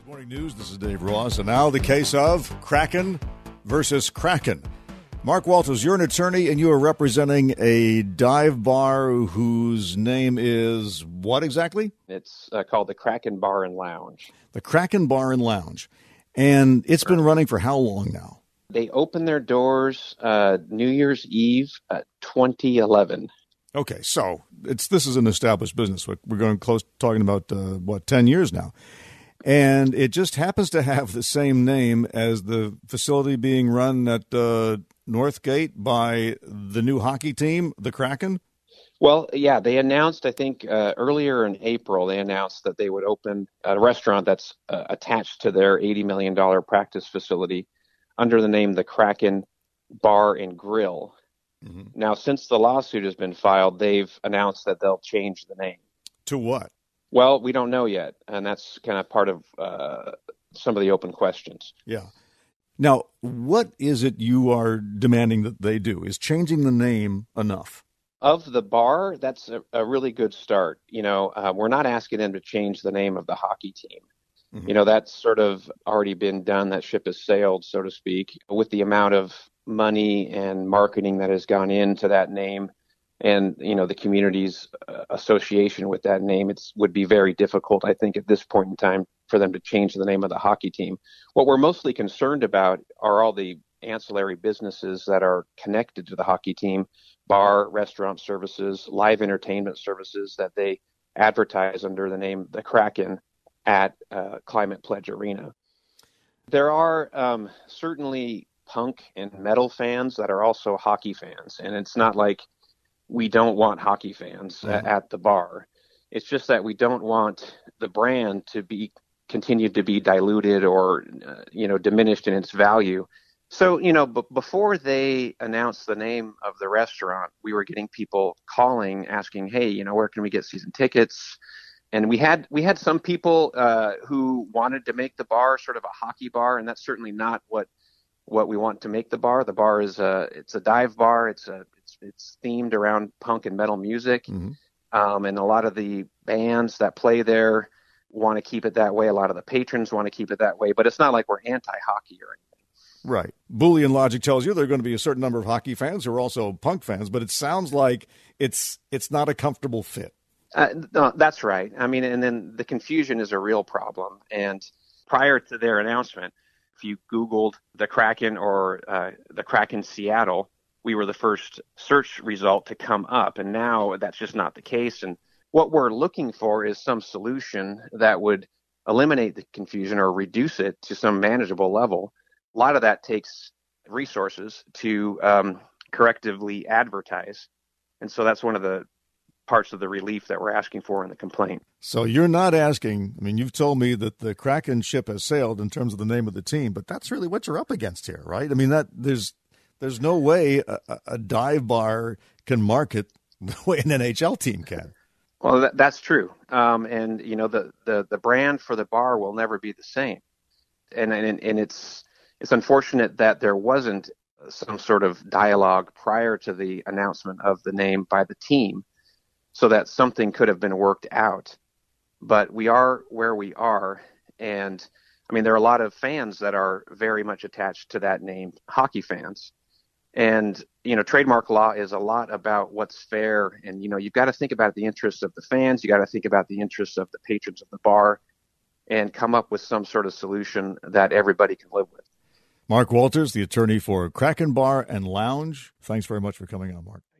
Morning News, this is Dave Ross, and now the case of Kraken versus Kraken. Mark Walters, you're an attorney, and you are representing a dive bar whose name is what exactly? It's called the Kraken Bar and Lounge. The Kraken Bar and Lounge. And it's been running for how long now? They opened their doors New Year's Eve 2011. Okay, so this is an established business. We're going close, talking about, 10 years now. And it just happens to have the same name as the facility being run at Northgate by the new hockey team, the Kraken? Well, yeah, they announced, I think, earlier in April, they announced that they would open a restaurant that's attached to their $80 million practice facility under the name the Kraken Bar and Grill. Mm-hmm. Now, since the lawsuit has been filed, they've announced that they'll change the name. To what? Well, we don't know yet, and that's kind of part of some of the open questions. Yeah. Now, what is it you are demanding that they do? Is changing the name enough? Of the bar, that's a really good start. We're not asking them to change the name of the hockey team. Mm-hmm. That's sort of already been done. That ship has sailed, so to speak, with the amount of money and marketing that has gone into that name. And, the community's association with that name, it would be very difficult, I think, at this point in time for them to change the name of the hockey team. What we're mostly concerned about are all the ancillary businesses that are connected to the hockey team, bar, restaurant services, live entertainment services that they advertise under the name the Kraken at Climate Pledge Arena. There are certainly punk and metal fans that are also hockey fans, and it's not like we don't want hockey fans at the bar. It's just that we don't want the brand to be continued to be diluted or, diminished in its value. So, before they announced the name of the restaurant, we were getting people calling, asking, hey, where can we get season tickets? And we had some people who wanted to make the bar sort of a hockey bar, and that's certainly not what we want to make the bar. The bar is it's a dive bar. It's themed around punk and metal music. Mm-hmm. And a lot of the bands that play there want to keep it that way. A lot of the patrons want to keep it that way, but it's not like we're anti-hockey or anything. Right. Boolean logic tells you there are going to be a certain number of hockey fans who are also punk fans, but it sounds like it's not a comfortable fit. No, that's right. I mean, and then the confusion is a real problem. And prior to their announcement, if you Googled the Kraken or the Kraken Seattle, we were the first search result to come up. And now that's just not the case. And what we're looking for is some solution that would eliminate the confusion or reduce it to some manageable level. A lot of that takes resources to correctively advertise. And so that's one of the parts of the relief that we're asking for in the complaint. So you're not asking, you've told me that the Kraken ship has sailed in terms of the name of the team, but that's really what you're up against here, right? That there's no way a dive bar can market the way an NHL team can. Well, that's true. And the brand for the bar will never be the same. And it's unfortunate that there wasn't some sort of dialogue prior to the announcement of the name by the team, so that something could have been worked out. But we are where we are. And there are a lot of fans that are very much attached to that name, hockey fans. And, trademark law is a lot about what's fair. And, you've got to think about the interests of the fans. You got to think about the interests of the patrons of the bar and come up with some sort of solution that everybody can live with. Mark Walters, the attorney for Kraken Bar and Lounge. Thanks very much for coming on, Mark.